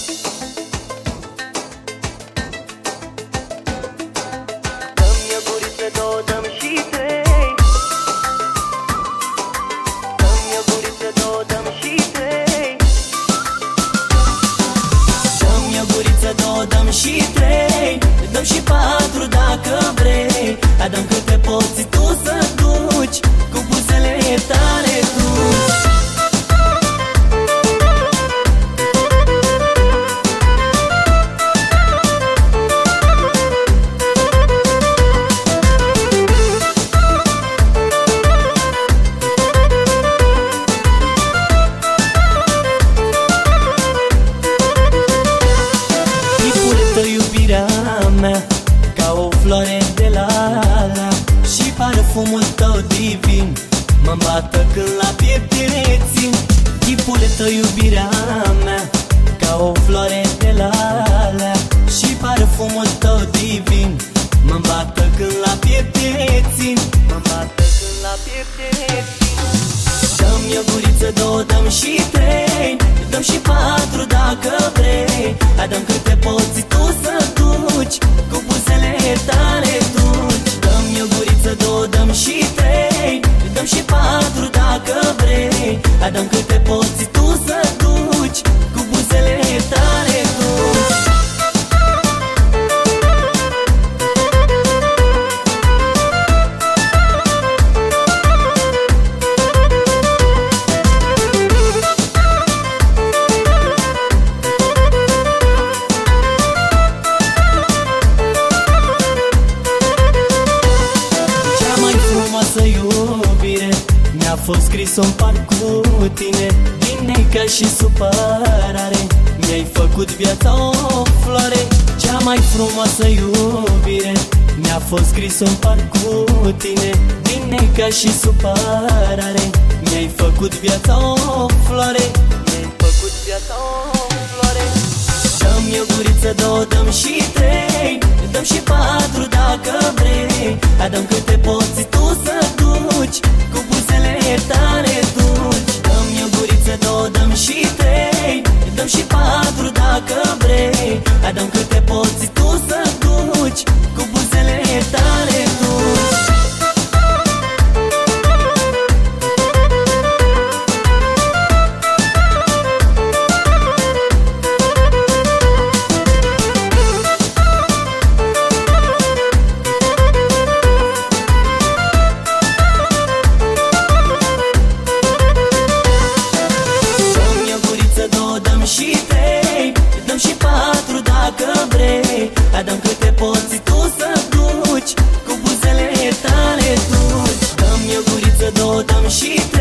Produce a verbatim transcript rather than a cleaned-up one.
Dă-mi o guriță, două, dă-mi și trei. Dă-mi o guriță, două, dă-mi și trei. Dă-mi o guriță, două, dă-mi și trei. Dăm și patru dacă vrei. Adăm câte poți tu să duci, cu buzele tale tu. Iubirea mea, ca o floare de la la, și parfumul tău divin mă bată când la piept te țin. Chipul tău, iubirea mea, ca o floare de la la, și parfumul tău divin mă bată când la piept te țin. Mă bată când la piept te țin. Dă-mi o guriță, două, dăm și trei. Dăm și patru dacă vrei. Adăm câte poți tu să duci, cu buzele tale duci. Dă-mi o guriță, două, dăm și trei. Dăm și patru dacă vrei. Adăm câte poți tu să duci, cu buzele tale duci. Iubire mi-a fost scris-o în parc cu tine. Din neca și supărare mi-ai făcut viața o floare. Cea mai frumoasă iubire mi-a fost scris-o în parc cu tine. Din neca și supărare mi-ai făcut viața o floare. Mi-ai făcut viața o floare. Dă-mi o guriță, două, dăm și trei. Dăm și patru dacă vrei. Adăm câte poți tu să duci, cu buzele tale duci. Dă-mi o guriță, două, dăm și trei. Dăm și patru dacă vrei. Adăm câte poți tu să duci, cu buzele tale duci. Și trei, dăm și patru dacă vrei. Adăm câte poți tu să duci, cu buzele tale duci. Dă-mi o guriță, două, dăm și